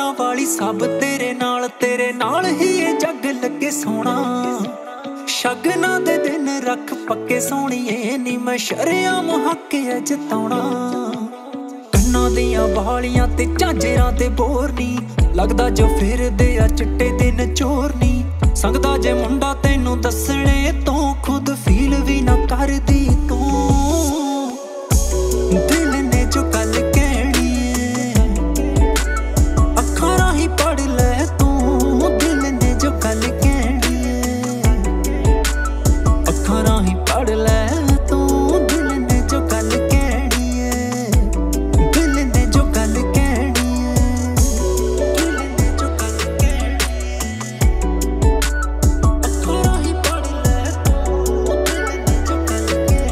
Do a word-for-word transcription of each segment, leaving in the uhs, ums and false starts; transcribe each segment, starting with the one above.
दुनिया वाली सब तेरे नाल, तेरे नाल ही ये जग लगे सोना। शगना दे दिन रख पक्के सोहणीए, नी मैं शरेआम हक है जताउणा। कन्नां दियां वालियां ते झांजरां ते बोरनी, लगदा जो फिरदे आ चिट्टे दिन चोरनी। संगदा जे मुंडा तैनूं दसणे तो खुद फील भी ना करदी तू। दिल ने जो गल कहनी है अखां राहीं पढ़ लै तू। दिल ने जो गल कहनी है अखां राहीं पढ़ लै तू। दिल ने जो गल कहनी है, दिल ने जो गल कहनी है, दिल ने जो गल कहनी है अखां राहीं पढ़ लै तू। दिल ने जो गल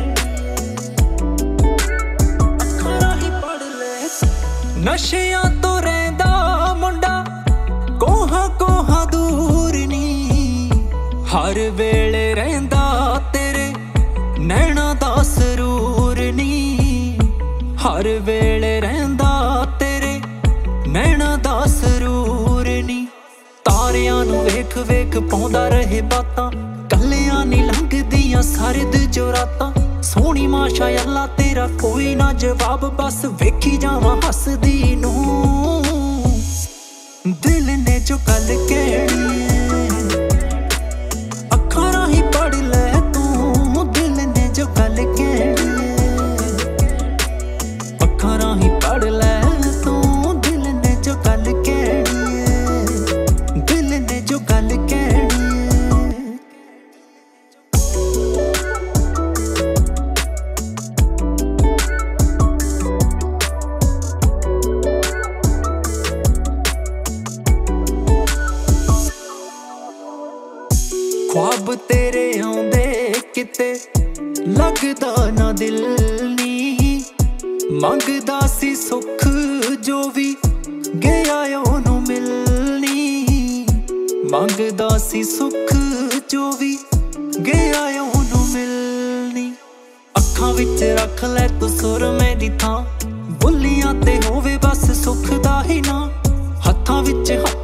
नशियां तो रहिंदा मुंडा कोहा कोहा दूर नी। हर वेले रहिंदा तेरे नैना दा सरूर नी। हर वेले रहिंदा तेरे नैना दा सरूर नी। तारियां नूं वेख वेख पाउंदा रहे बातां, कल्लियां नी लंघदियां सरद जो रातां। सोहणी माशा अल्लाह तेरा कोई ना जवाब, बस वेखी जावां हसदी नूं। दिल ने जो गल कहनी है अखां राहीं पढ़ लै तू। दिल ने जो गल कहनी है अखां राहीं पढ़ लै तू। दिल ने जो गल कहनी है, दिल ने जो गल कहनी है। ख्वाब तेरे आउंदे किते लगदा ना दिल नी। मंगदा सी सुख जो भी गया ओनू मिलनी। मंगदा सी सुख जो भी गया ओनू मिलनी। अखां विच रख लै तू सुर मेरी थां, बुलियां ते होवे बस सुख दा ही ना। हत्थां विच